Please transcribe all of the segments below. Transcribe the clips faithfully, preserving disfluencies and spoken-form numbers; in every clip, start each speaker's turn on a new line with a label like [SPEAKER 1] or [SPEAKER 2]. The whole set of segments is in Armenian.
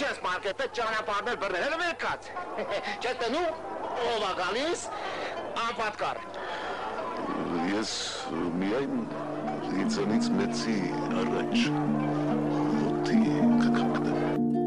[SPEAKER 1] Չես մարկետը ճանապարհներ բռնել եմ եկած։ Չես տենում ով է գալիս անպատկառ։
[SPEAKER 2] Ես միայն ինձանից մեծի առաջ ոտի կկապնեմ։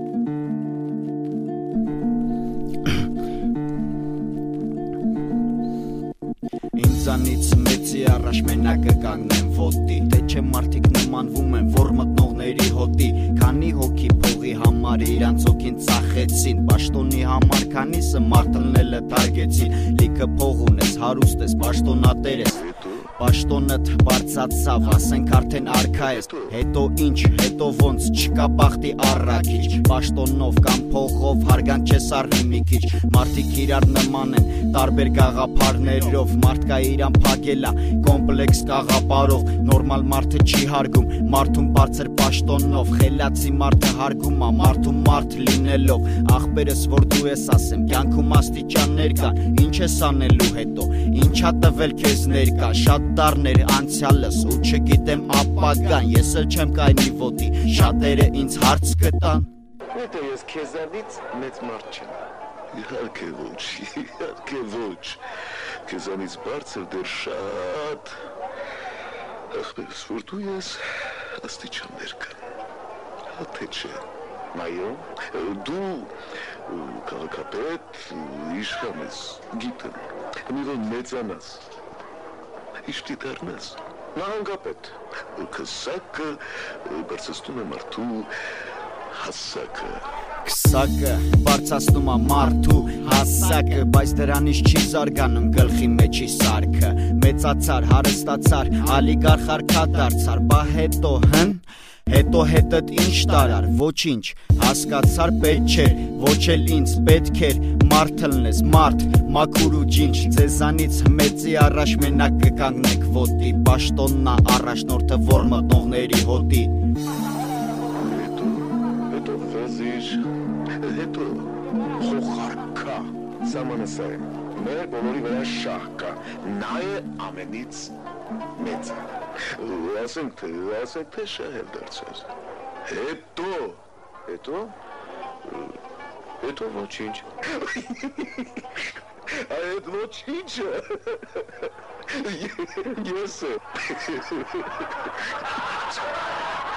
[SPEAKER 3] Ինձանից մեծի առաջ մենակ կկանգնեմ ոտի, թե չէ մարդիկ նմանվում են որ մտնողների հոտի, քանի հոգի փողի համար իրանց հոգին ծախեցին, պաշտոնի համար քանիսը մարտլնելը թարգեցին, լիքը փող ունես, հարուստ ես, պաշտոնատեր ես, պաշտոնըդ բարձացավ, ասենք արդեն արքա ես, հետո ինչ, հետո ոնց, չկա բախտի առաքիչ, պաշտոնով կամ փողով հարգանք չես առնի մի քիչ, մարդիկ իրար նման են, տարբեր գաղափարներով, մարդկա իրան փակելա, կոմպլեքս կաղապարով, նորմալ մարդը չի հարգում, մարդուն բարձր պաշտոնով, խելացի մարդը հարգում ա, մարդում մարդ լինելով, ախպերս որ դու ես ասեմ, կյանքում աստիճաններ կան, ինչ ես անելու հետո, ինչա տվել քեզ ներկա, շատ դառներ անցյալս ու չգիտեմ ապագան, ես էլ չեմ կայնի ոտի, շատերը ինձ հարց կտան,
[SPEAKER 2] Հետո ես քեզանից մեծ մարդ չեմ։ Իհարկե ոչ, իհարկե ոչ, քեզանից բարձր դեռ շատ, ախպերս որ դու ես աստիճաններ կան, հա թե չէ, այո, դու քաղաքապետ, իշխան ես, գիտեմ, մի որ մեծանաս, իշտի դառնաս, նահանգապետ, քսակը բարձրացնում է մարդու հասակը։
[SPEAKER 3] Քսակը բարձրացնում է մարդու հասակը, բայց դրանից չի զարգանում գլխի մեջի սարքը, մեծացար, հարստացար, ալիգարխ արքա դարձար, բա հետո հն Հետո հետդ ինչ տարար, ոչինչ, հասկացար պետք չէր, ոչ էլ ինձ պետք էր, մարդ լնես, մարդ, մաքուր ու ջինջ, ձեզանից մեծի առաջ մենակ կկանգնեք ոտի, պաշտոննա առաջնորդը որ մտնողների հոտի։
[SPEAKER 2] Հետո, հետո վեզիր, հետո խոխարկա, սամանսայ, մեր բոլորի վրա շահ կա, նա է ամենից մեծը։ Ասենք թե, ասենք թե շահ էլ դարձար, հետո, հետո, հետո ոչինչ, այդ ոչինչը, ես է։